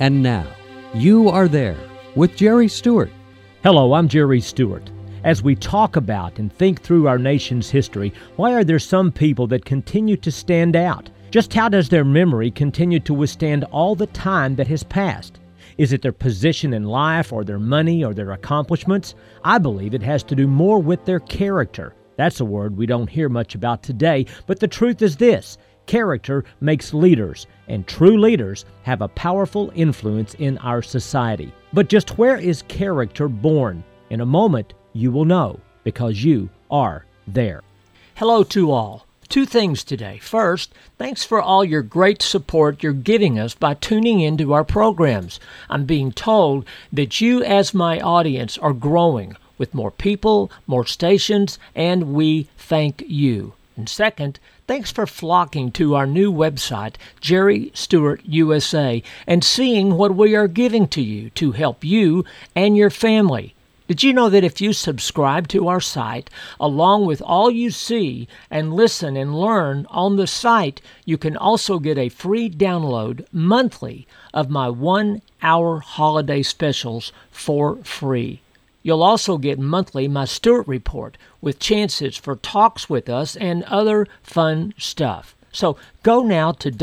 And now, You Are There with Jerry Stewart. Hello, I'm Jerry Stewart. As we talk about and think through our nation's history, why are there some people that continue to stand out? Just how does their memory continue to withstand all the time that has passed? Is it their position in life or their money or their accomplishments? I believe it has to do more with their character. That's a word we don't hear much about today, but the truth is this: character makes leaders, and true leaders have a powerful influence in our society. But just where is character born? In a moment, you will know, because you are there. Hello to all. Two things today. First, thanks for all your great support you're giving us by tuning into our programs. I'm being told that you, as my audience, are growing with more people, more stations, and we thank you. And second, thanks for flocking to our new website, Jerry Stewart USA, and seeing what we are giving to you to help you and your family. Did you know that if you subscribe to our site, along with all you see and listen and learn on the site, you can also get a free download monthly of my 1-hour holiday specials for free. You'll also get monthly my Stewart Report with chances for talks with us and other fun stuff. So go now to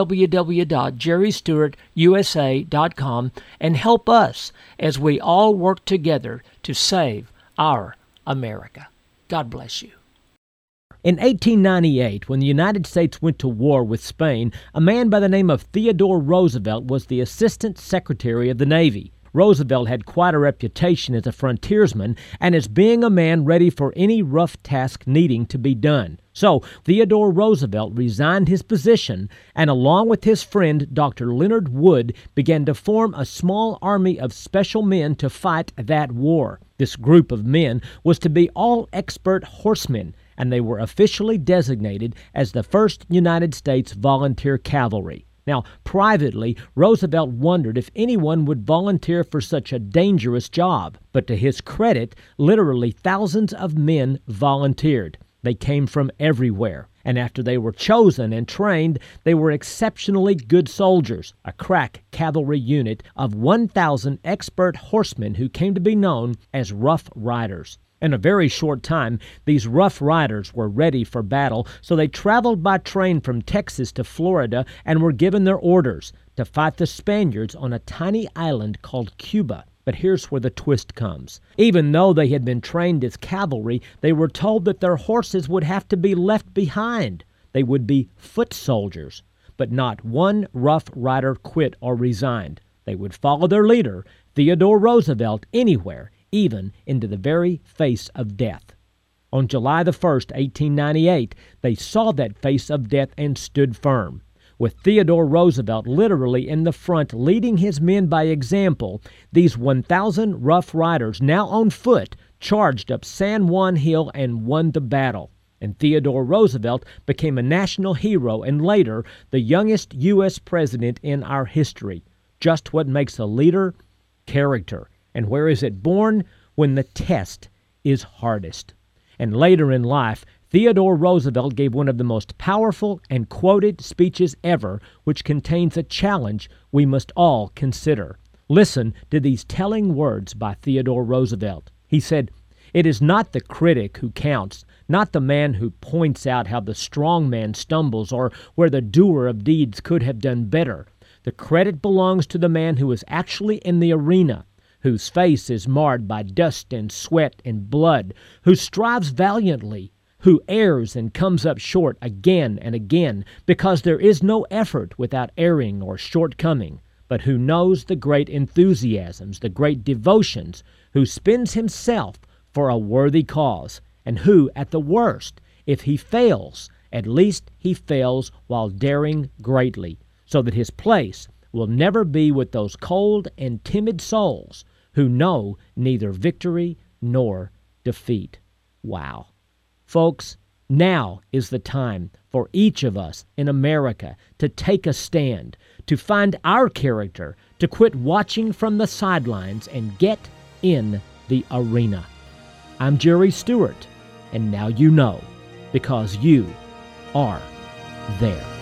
www.jerrystewartusa.com and help us as we all work together to save our America. God bless you. In 1898, when the United States went to war with Spain, a man by the name of Theodore Roosevelt was the Assistant Secretary of the Navy. Roosevelt had quite a reputation as a frontiersman and as being a man ready for any rough task needing to be done. So Theodore Roosevelt resigned his position and, along with his friend Dr. Leonard Wood, began to form a small army of special men to fight that war. This group of men was to be all expert horsemen, and they were officially designated as the 1st United States Volunteer Cavalry. Now, privately, Roosevelt wondered if anyone would volunteer for such a dangerous job. But to his credit, literally thousands of men volunteered. They came from everywhere. And after they were chosen and trained, they were exceptionally good soldiers, a crack cavalry unit of 1,000 expert horsemen who came to be known as Rough Riders. In a very short time, these Rough Riders were ready for battle, so they traveled by train from Texas to Florida and were given their orders to fight the Spaniards on a tiny island called Cuba. But here's where the twist comes. Even though they had been trained as cavalry, they were told that their horses would have to be left behind. They would be foot soldiers. But not one Rough Rider quit or resigned. They would follow their leader, Theodore Roosevelt, anywhere, even into the very face of death. On July the 1st, 1898, they saw that face of death and stood firm. With Theodore Roosevelt literally in the front leading his men by example, these 1,000 Rough Riders, now on foot, charged up San Juan Hill and won the battle. And Theodore Roosevelt became a national hero and later the youngest U.S. president in our history. Just what makes a leader? Character. And where is it born? When the test is hardest. And later in life, Theodore Roosevelt gave one of the most powerful and quoted speeches ever, which contains a challenge we must all consider. Listen to these telling words by Theodore Roosevelt. He said, "It is not the critic who counts, not the man who points out how the strong man stumbles or where the doer of deeds could have done better. The credit belongs to the man who is actually in the arena, whose face is marred by dust and sweat and blood, who strives valiantly, who errs and comes up short again and again, because there is no effort without erring or shortcoming, but who knows the great enthusiasms, the great devotions, who spends himself for a worthy cause, and who, at the worst, if he fails, at least he fails while daring greatly, so that his place will never be with those cold and timid souls who know neither victory nor defeat." Wow. Folks, now is the time for each of us in America to take a stand, to find our character, to quit watching from the sidelines and get in the arena. I'm Jerry Stewart, and now you know, because you are there.